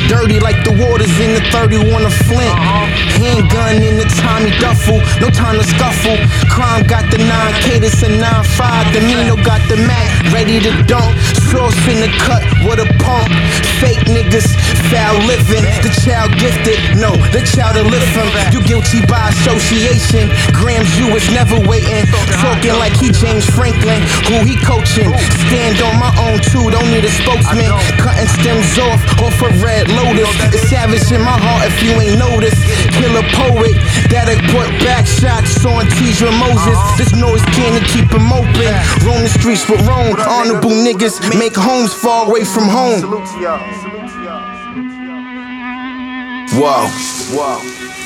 dirty like the waters in the 31 of Flint. Handgun in the Tommy duffel, no time to scuffle. Crime got the 9K, this a 9.5. Domino got the Mac, ready to dunk. Sauce in the cut, what a pump. Fake niggas, foul living. The child gifted, no, the child to lift him. You guilty by association. Grams, you was never waiting. Talking like he James Franklin, who he coaching. Stand on my own too, don't need a spokesman. Cutting stems off a red lotus. It's savage in my heart if you ain't noticed. Killer poet that'll put back shots on Tidra Moses. This noise can't keep him open. Roam the streets with Rome. Honorable niggas make homes far away from home. Whoa.